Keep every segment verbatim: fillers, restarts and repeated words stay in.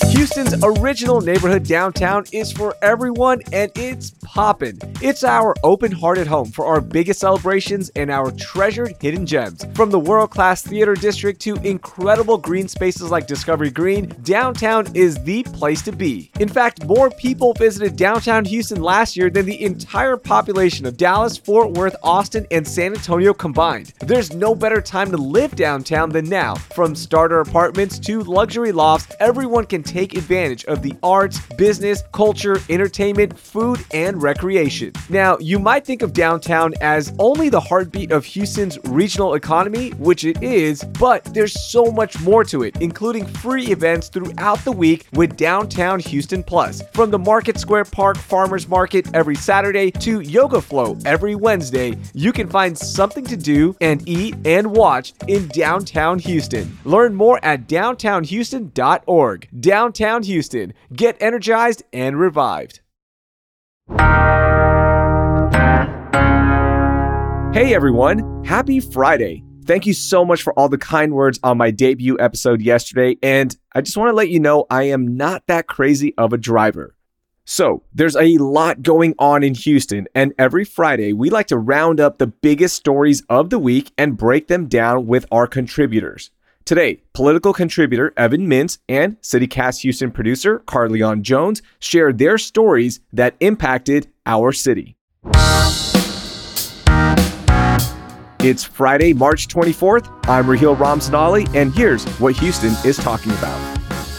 Houston's original neighborhood downtown is for everyone, and it's poppin'. It's our open-hearted home for our biggest celebrations and our treasured hidden gems. From the world-class theater district to incredible green spaces like Discovery Green, downtown is the place to be. In fact, more people visited downtown Houston last year than the entire population of Dallas, Fort Worth, Austin, and San Antonio combined. There's no better time to live downtown than now. From starter apartments to luxury lofts, everyone can take advantage of the arts, business, culture, entertainment, food, and recreation. Now, you might think of downtown as only the heartbeat of Houston's regional economy, which it is, but there's so much more to it, including free events throughout the week with Downtown Houston Plus. From the Market Square Park Farmers Market every Saturday to Yoga Flow every Wednesday, you can find something to do and eat and watch in downtown Houston. Learn more at downtown houston dot org. Downtown Houston. Get energized and revived. Hey everyone, happy Friday. Thank you so much for all the kind words on my debut episode yesterday, and I just want to let you know I am not that crazy of a driver. So, there's a lot going on in Houston, and every Friday we like to round up the biggest stories of the week and break them down with our contributors. Today, political contributor Evan Mintz and CityCast Houston producer Carleon Jones share their stories that impacted our city. It's Friday, March twenty-fourth. I'm Raheel Ramzanali, and here's what Houston is talking about.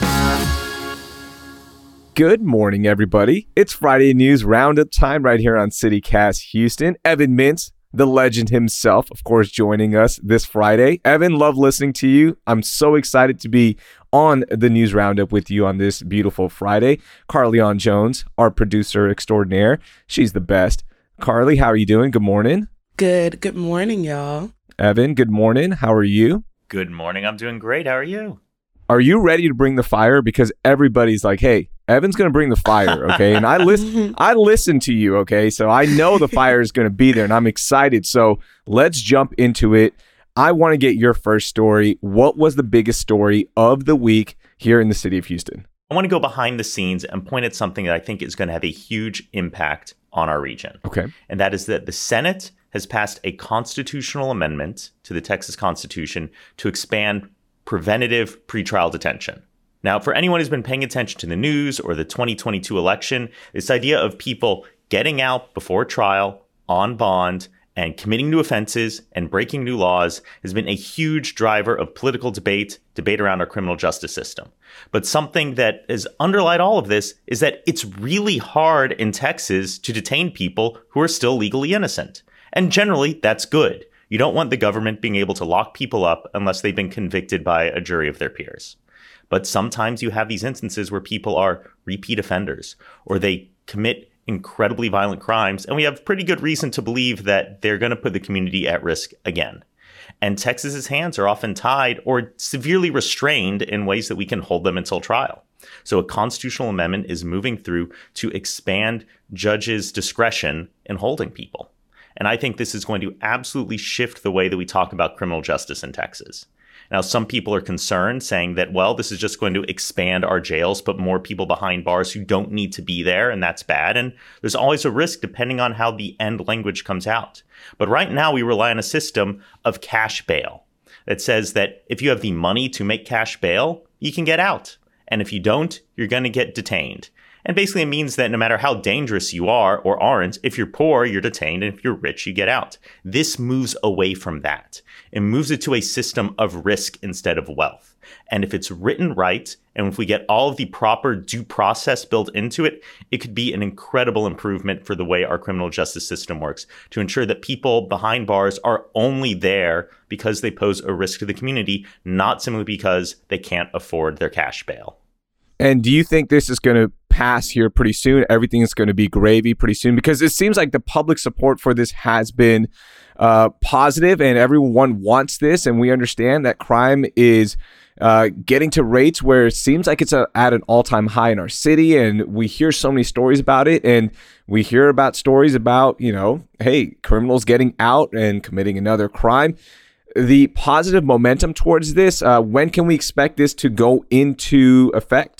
Good morning, everybody. It's Friday News Roundup time right here on CityCast Houston. Evan Mintz, the legend himself, of course, joining us this Friday. Evan, love listening to you. I'm so excited to be on the News Roundup with you on this beautiful Friday. Carleon Jones, our producer extraordinaire. She's the best. Carly, how are you doing? Good morning. Good. Good morning, y'all. Evan, good morning. How are you? Good morning. I'm doing great. How are you? Are you ready to bring the fire? Because everybody's like, hey, Evan's going to bring the fire, okay? And I listen I listen to you, okay? So I know the fire is going to be there, and I'm excited. So let's jump into it. I want to get your first story. What was the biggest story of the week here in the city of Houston? I want to go behind the scenes and point at something that I think is going to have a huge impact on our region. Okay. And that is that the Senate has passed a constitutional amendment to the Texas Constitution to expand preventative pretrial detention. Now, for anyone who's been paying attention to the news or the twenty twenty-two election, this idea of people getting out before trial on bond and committing new offenses and breaking new laws has been a huge driver of political debate, debate around our criminal justice system. But something that has underlied all of this is that it's really hard in Texas to detain people who are still legally innocent. And generally, that's good. You don't want the government being able to lock people up unless they've been convicted by a jury of their peers. But sometimes you have these instances where people are repeat offenders or they commit incredibly violent crimes, and we have pretty good reason to believe that they're going to put the community at risk again. And Texas's hands are often tied or severely restrained in ways that we can hold them until trial. So a constitutional amendment is moving through to expand judges' discretion in holding people. And I think this is going to absolutely shift the way that we talk about criminal justice in Texas. Now, some people are concerned, saying that, well, this is just going to expand our jails, put more people behind bars who don't need to be there, and that's bad. And there's always a risk depending on how the end language comes out. But right now, we rely on a system of cash bail that says that if you have the money to make cash bail, you can get out. And if you don't, you're going to get detained. And basically, it means that no matter how dangerous you are or aren't, if you're poor, you're detained, and if you're rich, you get out. This moves away from that. It moves it to a system of risk instead of wealth. And if it's written right, and if we get all of the proper due process built into it, it could be an incredible improvement for the way our criminal justice system works to ensure that people behind bars are only there because they pose a risk to the community, not simply because they can't afford their cash bail. And do you think this is going to pass here pretty soon? Everything is going to be gravy pretty soon? Because it seems like the public support for this has been uh, positive, and everyone wants this. And we understand that crime is uh, getting to rates where it seems like it's a, at an all-time high in our city. And we hear so many stories about it. And we hear about stories about, you know, hey, criminals getting out and committing another crime. The positive momentum towards this, uh, when can we expect this to go into effect?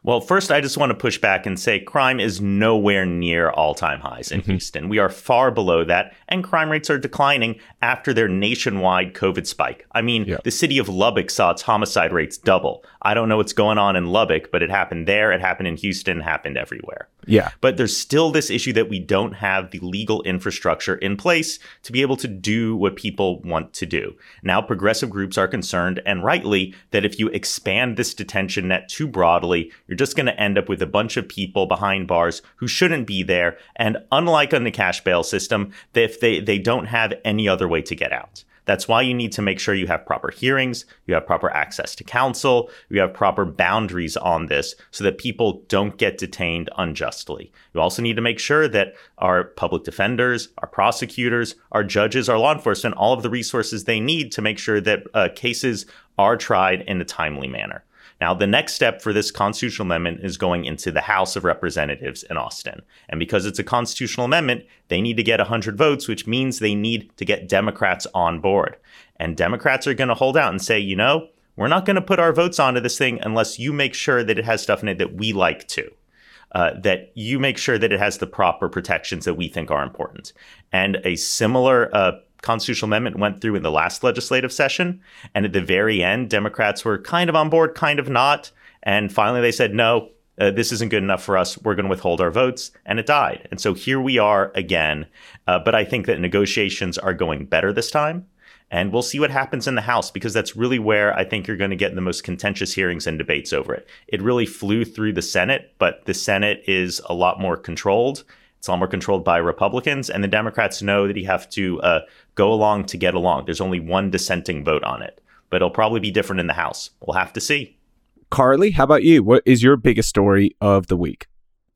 Well, first, I just want to push back and say crime is nowhere near all-time highs in mm-hmm. Houston. We are far below that, and crime rates are declining after their nationwide COVID spike. I mean, yeah. the city of Lubbock saw its homicide rates double. I don't know what's going on in Lubbock, but it happened there, it happened in Houston, it happened everywhere. Yeah. But there's still this issue that we don't have the legal infrastructure in place to be able to do what people want to do. Now, progressive groups are concerned, and rightly, that if you expand this detention net too broadly, you're just going to end up with a bunch of people behind bars who shouldn't be there. And unlike on the cash bail system, if they, they don't have any other way to get out. That's why you need to make sure you have proper hearings, you have proper access to counsel, you have proper boundaries on this so that people don't get detained unjustly. You also need to make sure that our public defenders, our prosecutors, our judges, our law enforcement, all of the resources they need to make sure that uh, cases are tried in a timely manner. Now, the next step for this constitutional amendment is going into the House of Representatives in Austin. And because it's a constitutional amendment, they need to get one hundred votes, which means they need to get Democrats on board. And Democrats are going to hold out and say, you know, we're not going to put our votes onto this thing unless you make sure that it has stuff in it that we like to. Uh, that you make sure that it has the proper protections that we think are important. And a similar uh, constitutional amendment went through in the last legislative session. And at the very end, Democrats were kind of on board, kind of not. And finally, they said, no, uh, this isn't good enough for us. We're going to withhold our votes. And it died. And so here we are again. Uh, but I think that negotiations are going better this time. And we'll see what happens in the House, because that's really where I think you're going to get the most contentious hearings and debates over it. It really flew through the Senate, but the Senate is a lot more controlled. It's a lot more controlled by Republicans, and the Democrats know that you have to uh, go along to get along. There's only one dissenting vote on it, but it'll probably be different in the House. We'll have to see. Carly, how about you? What is your biggest story of the week?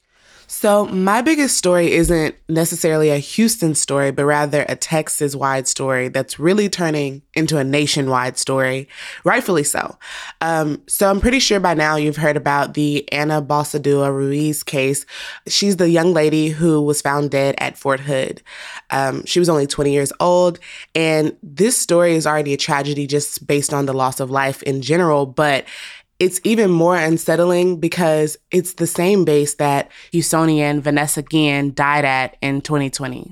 So my biggest story isn't necessarily a Houston story, but rather a Texas-wide story that's really turning into a nationwide story, rightfully so. Um, so I'm pretty sure by now you've heard about the Ana Balsadua Ruiz case. She's the young lady who was found dead at Fort Hood. Um, she was only twenty years old, and this story is already a tragedy just based on the loss of life in general, but it's even more unsettling because it's the same base that Houstonian Vanessa Guillen died at in twenty twenty.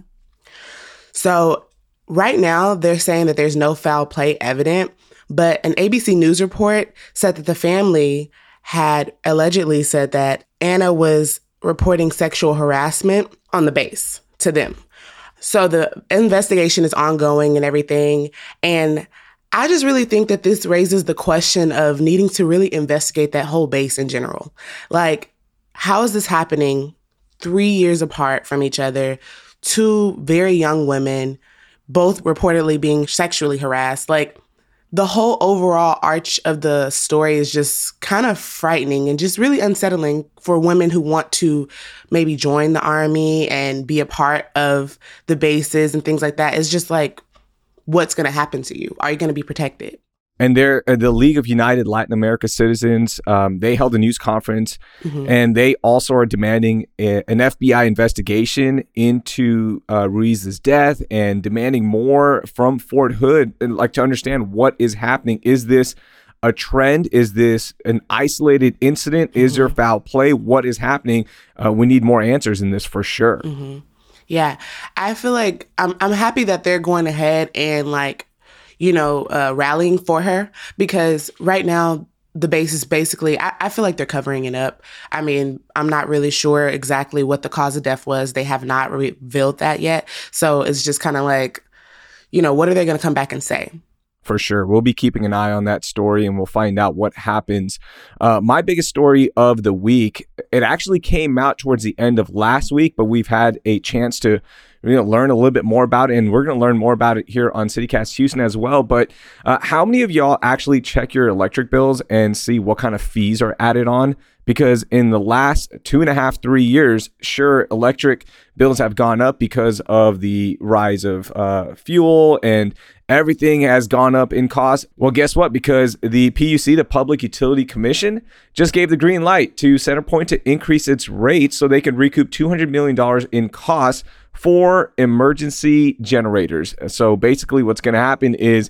So right now, they're saying that there's no foul play evident, but an A B C News report said that the family had allegedly said that Ana was reporting sexual harassment on the base to them. So the investigation is ongoing and everything, and I just really think that this raises the question of needing to really investigate that whole base in general. Like, how is this happening three years apart from each other? Two very young women, both reportedly being sexually harassed. Like, the whole overall arch of the story is just kind of frightening and just really unsettling for women who want to maybe join the Army and be a part of the bases and things like that. It's just like, what's going to happen to you? Are you going to be protected? And they're, uh, the League of United Latin America Citizens, um, they held a news conference, mm-hmm. and they also are demanding a, an F B I investigation into uh, Ruiz's death and demanding more from Fort Hood, and like to understand what is happening. Is this a trend? Is this an isolated incident? Mm-hmm. Is there foul play? What is happening? Uh, we need more answers in this for sure. Mm-hmm. Yeah, I feel like I'm I'm happy that they're going ahead and like, you know, uh, rallying for her, because right now the base is basically, I, I feel like they're covering it up. I mean, I'm not really sure exactly what the cause of death was. They have not revealed that yet. So it's just kind of like, you know, what are they going to come back and say? For sure. We'll be keeping an eye on that story, and we'll find out what happens. Uh, my biggest story of the week, it actually came out towards the end of last week, but we've had a chance to you know, learn a little bit more about it, and we're going to learn more about it here on CityCast Houston as well. But uh, how many of y'all actually check your electric bills and see what kind of fees are added on? Because in the last two and a half, three years, sure, electric bills have gone up because of the rise of uh, fuel, and everything has gone up in cost. Well, guess what? Because the P U C, the Public Utility Commission, just gave the green light to CenterPoint to increase its rates so they can recoup two hundred million dollars in costs for emergency generators. So basically what's going to happen is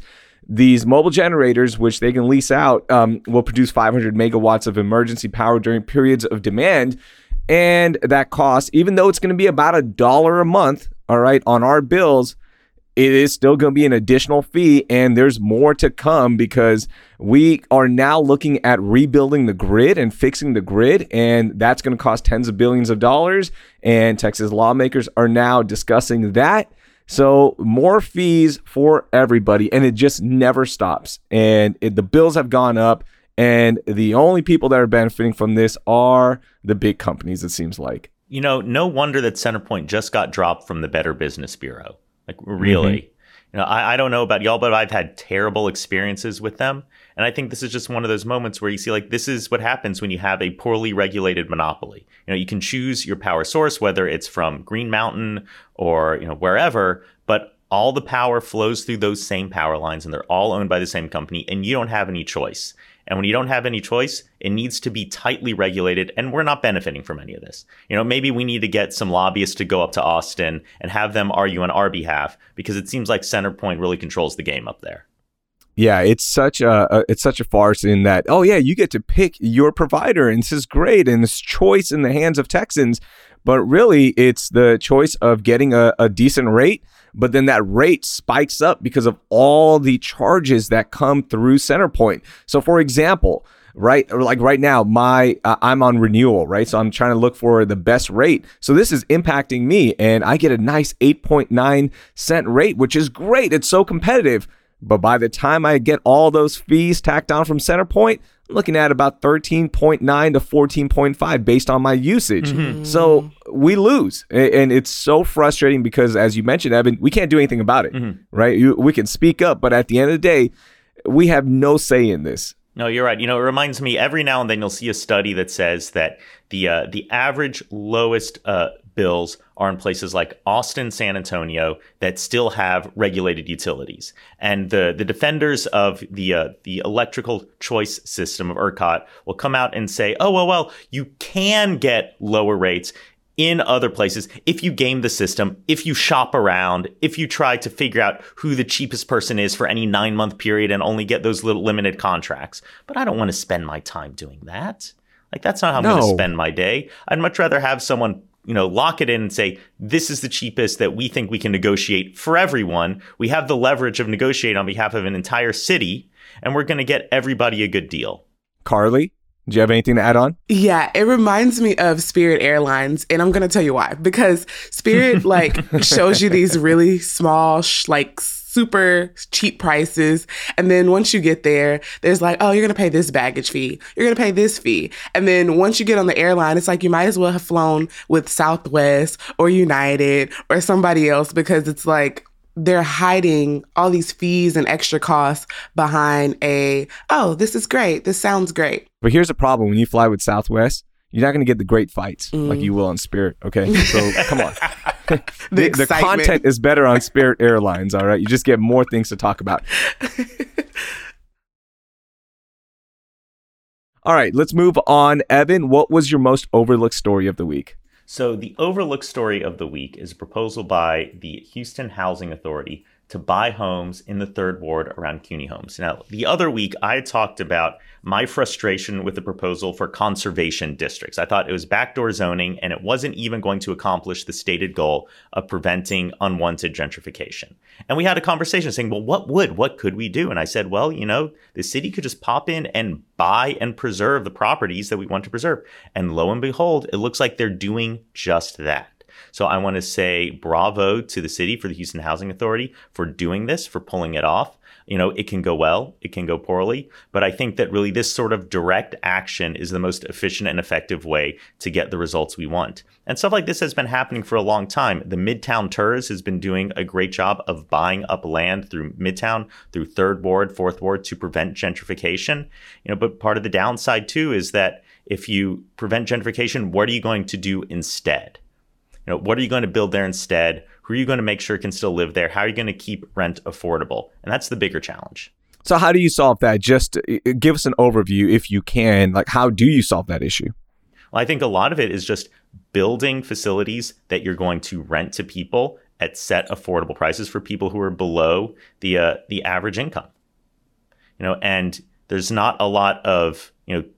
These mobile generators, which they can lease out, um, will produce five hundred megawatts of emergency power during periods of demand. And that cost, even though it's going to be about a dollar a month, all right, on our bills, it is still going to be an additional fee, and there's more to come because we are now looking at rebuilding the grid and fixing the grid, and that's going to cost tens of billions of dollars, and Texas lawmakers are now discussing that. So more fees for everybody, and it just never stops, and it, the bills have gone up, and the only people that are benefiting from this are the big companies, it seems like. You know, no wonder that CenterPoint just got dropped from the Better Business Bureau. Like, really, mm-hmm. you know, I, I don't know about y'all, but I've had terrible experiences with them. And I think this is just one of those moments where you see, like, this is what happens when you have a poorly regulated monopoly. You know, you can choose your power source, whether it's from Green Mountain or, you know, wherever, but all the power flows through those same power lines and they're all owned by the same company, and you don't have any choice. And when you don't have any choice, it needs to be tightly regulated, and we're not benefiting from any of this. You know, maybe we need to get some lobbyists to go up to Austin and have them argue on our behalf, because it seems like CenterPoint really controls the game up there. Yeah, it's such a, a it's such a farce in that, oh yeah, you get to pick your provider, and this is great, and this choice in the hands of Texans, but really it's the choice of getting a, a decent rate. But then that rate spikes up because of all the charges that come through CenterPoint. So for example, right, like right now, my uh, I'm on renewal, right? So I'm trying to look for the best rate. So this is impacting me, and I get a nice eight point nine cent rate, which is great. It's so competitive. But by the time I get all those fees tacked on from CenterPoint, I'm looking at about thirteen point nine to fourteen point five based on my usage. Mm-hmm. So we lose. And it's so frustrating because, as you mentioned, Evan, we can't do anything about it, mm-hmm. right? You, we can speak up, but at the end of the day, we have no say in this. No, you're right. You know, it reminds me, every now and then you'll see a study that says that the uh, the average lowest uh, bills are in places like Austin, San Antonio, that still have regulated utilities. And the the defenders of the uh, the electrical choice system of ERCOT will come out and say, oh, well, well, you can get lower rates in other places if you game the system, if you shop around, if you try to figure out who the cheapest person is for any nine-month period and only get those little limited contracts. But I don't want to spend my time doing that. Like, that's not how I'm no. going to spend my day. I'd much rather have someone, you know, lock it in and say, this is the cheapest that we think we can negotiate for everyone. We have the leverage of negotiating on behalf of an entire city, and we're going to get everybody a good deal. Carly, do you have anything to add on? Yeah, it reminds me of Spirit Airlines, and I'm going to tell you why. Because Spirit, like, shows you these really small, sh- like, super cheap prices. And then once you get there, there's like, oh, you're going to pay this baggage fee. You're going to pay this fee. And then once you get on the airline, it's like you might as well have flown with Southwest or United or somebody else, because it's like they're hiding all these fees and extra costs behind a, oh, this is great. This sounds great. But here's the problem. When you fly with Southwest, you're not going to get the great fights mm. like you will on Spirit. Okay. So come on. the, the, the content is better on Spirit Airlines. All right. You just get more things to talk about. All right. Let's move on. Evan, what was your most overlooked story of the week? So the overlooked story of the week is a proposal by the Houston Housing Authority to buy homes in the third ward around CUNY Homes. Now, the other week, I talked about my frustration with the proposal for conservation districts. I thought it was backdoor zoning, and it wasn't even going to accomplish the stated goal of preventing unwanted gentrification. And we had a conversation saying, well, what would, what could we do? And I said, well, you know, the city could just pop in and buy and preserve the properties that we want to preserve. And lo and behold, it looks like they're doing just that. So I want to say bravo to the city, for the Houston Housing Authority, for doing this, for pulling it off. You know, it can go well, it can go poorly, but I think that really this sort of direct action is the most efficient and effective way to get the results we want. And stuff like this has been happening for a long time. The Midtown T E R S has been doing a great job of buying up land through Midtown, through third ward, fourth ward, to prevent gentrification. You know, but part of the downside too is that if you prevent gentrification, what are you going to do instead? You know, what are you going to build there instead? Who are you going to make sure can still live there? How are you going to keep rent affordable? And that's the bigger challenge. So how do you solve that? Just give us an overview if you can. Like, how do you solve that issue? Well, I think a lot of it is just building facilities that you're going to rent to people at set affordable prices for people who are below the uh, the average income. you know, and there's not a lot of, you know,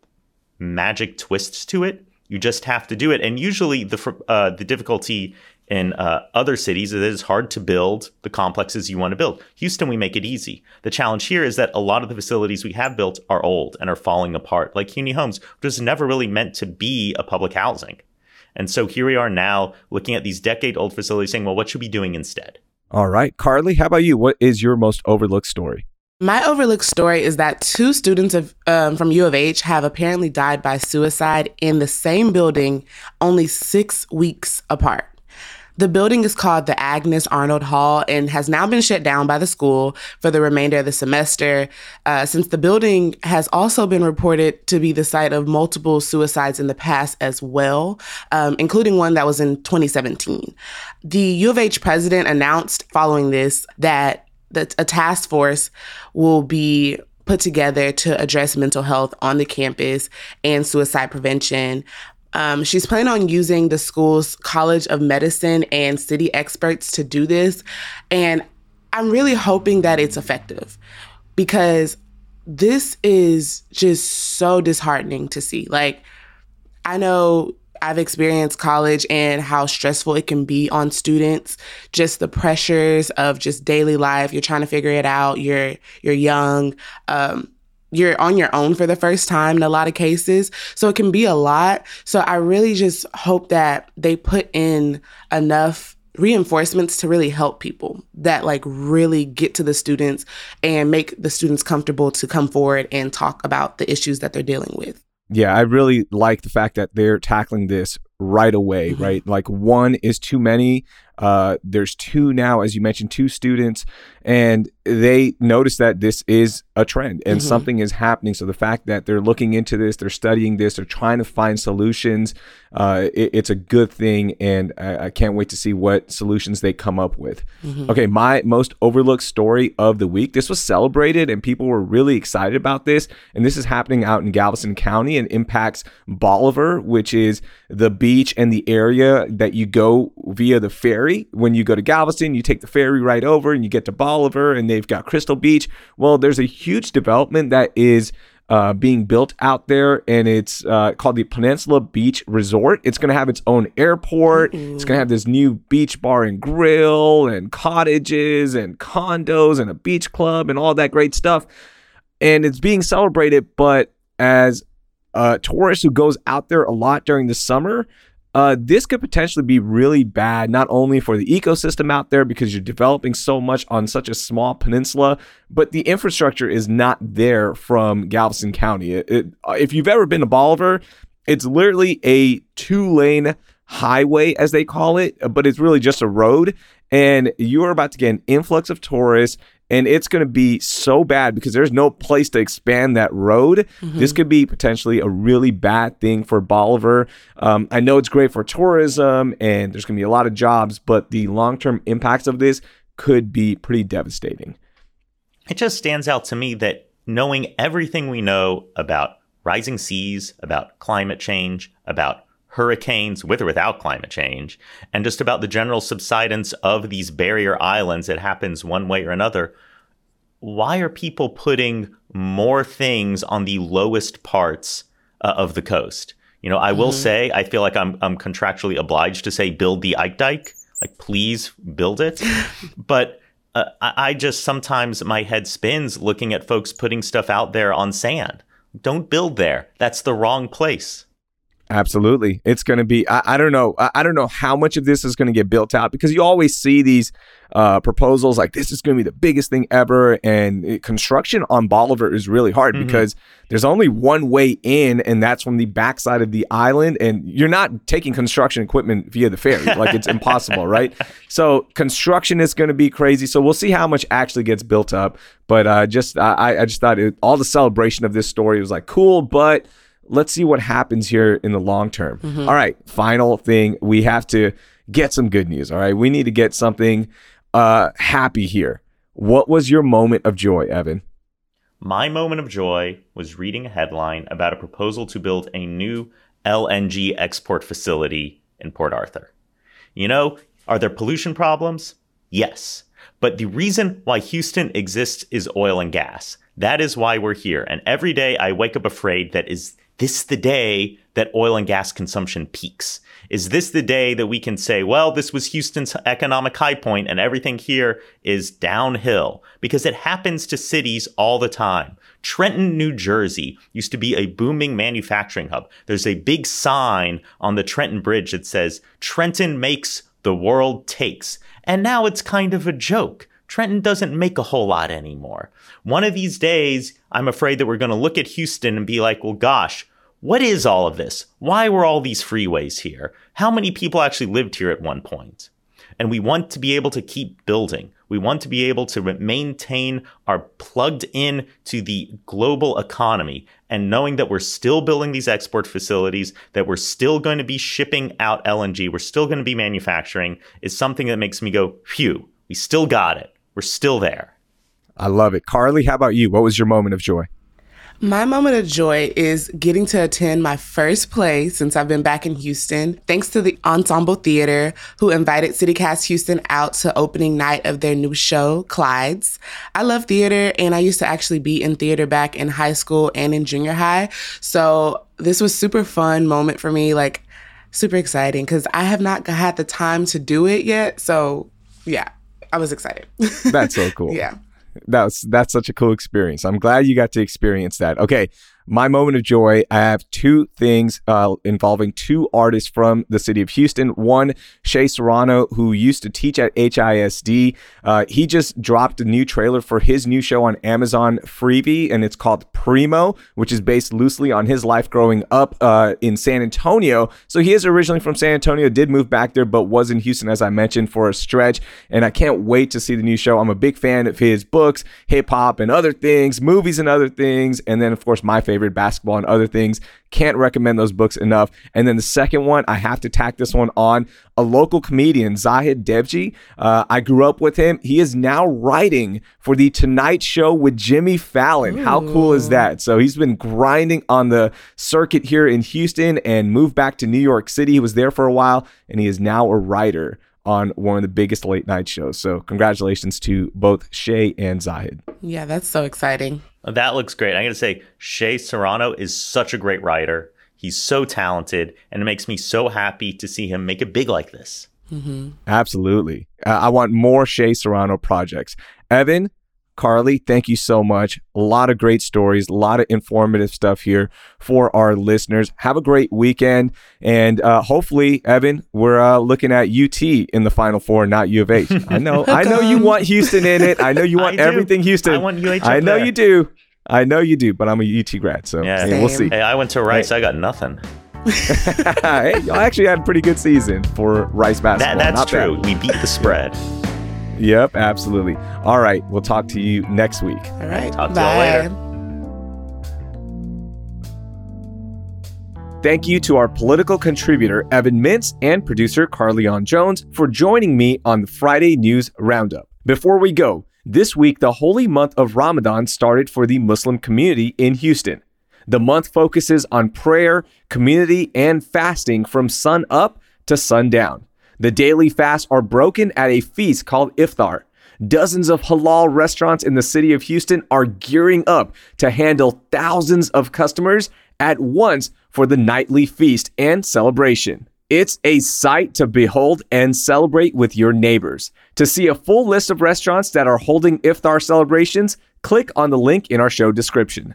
magic twists to it. You just have to do it. And usually the uh, the difficulty in uh, other cities is it is hard to build the complexes you want to build. Houston, we make it easy. The challenge here is that a lot of the facilities we have built are old and are falling apart, like CUNY Homes, which was never really meant to be a public housing. And so here we are now looking at these decade-old facilities saying, well, what should we be doing instead? All right. Carly, how about you? What is your most overlooked story? My overlooked story is that two students of, um, from U of H have apparently died by suicide in the same building, only six weeks apart. The building is called the Agnes Arnold Hall and has now been shut down by the school for the remainder of the semester, uh, since the building has also been reported to be the site of multiple suicides in the past as well, um, including one that was in twenty seventeen. The U of H president announced following this that that a task force will be put together to address mental health on the campus and suicide prevention. Um, she's planning on using the school's College of Medicine and city experts to do this. And I'm really hoping that it's effective because this is just so disheartening to see. Like, I know I've experienced college and how stressful it can be on students, just the pressures of just daily life. You're trying to figure it out. You're, you're young. Um, You're on your own for the first time in a lot of cases. So it can be a lot. So I really just hope that they put in enough reinforcements to really help people that like really get to the students and make the students comfortable to come forward and talk about the issues that they're dealing with. Yeah, I really like the fact that they're tackling this right away, mm-hmm. right? Like one is too many. Uh, there's two now, as you mentioned, two students, and they notice that this is a trend and mm-hmm. something is happening. So the fact that they're looking into this, they're studying this, they're trying to find solutions, uh, it, it's a good thing. And I, I can't wait to see what solutions they come up with. Mm-hmm. Okay, my most overlooked story of the week. This was celebrated and people were really excited about this. And this is happening out in Galveston County and impacts Bolivar, which is the beach and the area that you go via the ferry. When you go to Galveston, you take the ferry right over and you get to Bolivar and they've got Crystal Beach. Well, there's a huge development that is uh, being built out there and it's uh, called the Peninsula Beach Resort. It's going to have its own airport. Mm-hmm. It's going to have this new beach bar and grill and cottages and condos and a beach club and all that great stuff. And it's being celebrated, but as a tourist who goes out there a lot during the summer, Uh, this could potentially be really bad, not only for the ecosystem out there because you're developing so much on such a small peninsula, but the infrastructure is not there from Galveston County. It, it, if you've ever been to Bolivar, it's literally a two-lane highway, as they call it, but it's really just a road, and you're about to get an influx of tourists. And it's going to be so bad because there's no place to expand that road. Mm-hmm. This could be potentially a really bad thing for Bolivar. Um, I know it's great for tourism and there's going to be a lot of jobs, but the long-term impacts of this could be pretty devastating. It just stands out to me that knowing everything we know about rising seas, about climate change, about hurricanes with or without climate change, and just about the general subsidence of these barrier islands, it happens one way or another. Why are people putting more things on the lowest parts uh, of the coast? You know, I will mm-hmm. say, I feel like I'm I'm contractually obliged to say, build the Ike Dike, like please build it. But uh, I, I just sometimes my head spins looking at folks putting stuff out there on sand. Don't build there. That's the wrong place. Absolutely. It's going to be, I, I don't know. I, I don't know how much of this is going to get built out because you always see these uh, proposals like this is going to be the biggest thing ever. And it, construction on Bolivar is really hard mm-hmm. because there's only one way in, and that's from the backside of the island. And you're not taking construction equipment via the ferry. Like it's impossible, right? So construction is going to be crazy. So we'll see how much actually gets built up. But uh, just I, I just thought it, all the celebration of this story was like cool, but let's see what happens here in the long term. Mm-hmm. All right, final thing. We have to get some good news, all right? We need to get something uh, happy here. What was your moment of joy, Evan? My moment of joy was reading a headline about a proposal to build a new L N G export facility in Port Arthur. You know, are there pollution problems? Yes. But the reason why Houston exists is oil and gas. That is why we're here. And every day I wake up afraid that is this the day that oil and gas consumption peaks? Is this the day that we can say, well, this was Houston's economic high point and everything here is downhill? Because it happens to cities all the time. Trenton, New Jersey used to be a booming manufacturing hub. There's a big sign on the Trenton Bridge that says, Trenton makes, the world takes. And now it's kind of a joke. Trenton doesn't make a whole lot anymore. One of these days, I'm afraid that we're going to look at Houston and be like, well, gosh, what is all of this? Why were all these freeways here? How many people actually lived here at one point? And we want to be able to keep building. We want to be able to maintain our plugged in to the global economy. And knowing that we're still building these export facilities, that we're still going to be shipping out L N G, we're still going to be manufacturing, is something that makes me go, phew, we still got it. We're still there. I love it. Carly, how about you? What was your moment of joy? My moment of joy is getting to attend my first play since I've been back in Houston, thanks to the Ensemble Theater, who invited CityCast Houston out to opening night of their new show, Clydes. I love theater, and I used to actually be in theater back in high school and in junior high. So this was super fun moment for me, like super exciting, because I have not had the time to do it yet. So yeah, I was excited. That's so cool. Yeah. That's that's such a cool experience. I'm glad you got to experience that. Okay, my moment of joy, I have two things uh, involving two artists from the city of Houston. One, Shea Serrano, who used to teach at H I S D. Uh, he just dropped a new trailer for his new show on Amazon Freevee, and it's called Primo, which is based loosely on his life growing up uh, in San Antonio. So he is originally from San Antonio, did move back there, but was in Houston, as I mentioned, for a stretch. And I can't wait to see the new show. I'm a big fan of his books, hip hop and other things, movies and other things. And then, of course, my favorite, basketball and other things. Can't recommend those books enough. And then the second one, I have to tack this one on, a local comedian, Zahid Devji. Uh, I grew up with him. He is now writing for The Tonight Show with Jimmy Fallon. Ooh. How cool is that? So he's been grinding on the circuit here in Houston and moved back to New York City. He was there for a while, and he is now a writer on one of the biggest late night shows. So congratulations to both Shea and Zahid. Yeah, that's so exciting. That looks great. I got to say, Shea Serrano is such a great writer. He's so talented, and it makes me so happy to see him make it big like this. Mm-hmm. Absolutely. Uh, I want more Shea Serrano projects. Evan, Carly, thank you so much. A lot of great stories, a lot of informative stuff here for our listeners. Have a great weekend. And uh, hopefully, Evan, we're uh, looking at U T in the Final Four, not U of H. I know I know you want Houston in it. I know you want everything Houston. I want U H. I know there. you do. I know you do, but I'm a U T grad, so yeah. hey, we'll see. Hey, I went to Rice. Hey. I got nothing. Hey, y'all actually had a pretty good season for Rice basketball. That, that's not true. Bad. We beat the spread. Yep, absolutely. All right, we'll talk to you next week. All right, talk to bye. you later. Thank you to our political contributor, Evan Mintz, and producer, Carleon Jones, for joining me on the Friday News Roundup. Before we go, this week, the holy month of Ramadan started for the Muslim community in Houston. The month focuses on prayer, community, and fasting from sun up to sundown. The daily fasts are broken at a feast called Iftar. Dozens of halal restaurants in the city of Houston are gearing up to handle thousands of customers at once for the nightly feast and celebration. It's a sight to behold and celebrate with your neighbors. To see a full list of restaurants that are holding Iftar celebrations, click on the link in our show description.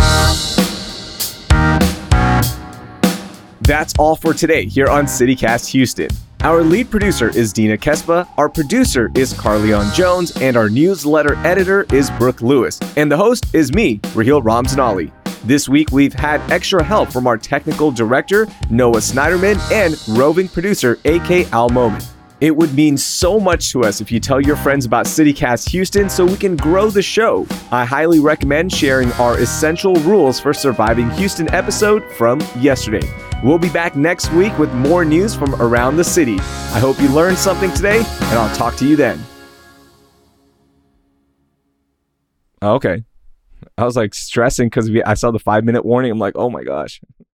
That's all for today here on CityCast Houston. Our lead producer is Dina Kespa, our producer is Carleon Jones, and our newsletter editor is Brooke Lewis. And the host is me, Raheel Ramzanali. This week, we've had extra help from our technical director, Noah Snyderman, and roving producer, A K Al Momin. It would mean so much to us if you tell your friends about CityCast Houston so we can grow the show. I highly recommend sharing our Essential Rules for Surviving Houston episode from yesterday. We'll be back next week with more news from around the city. I hope you learned something today, and I'll talk to you then. Okay. I was like stressing because I saw the five minute warning. I'm like, oh my gosh.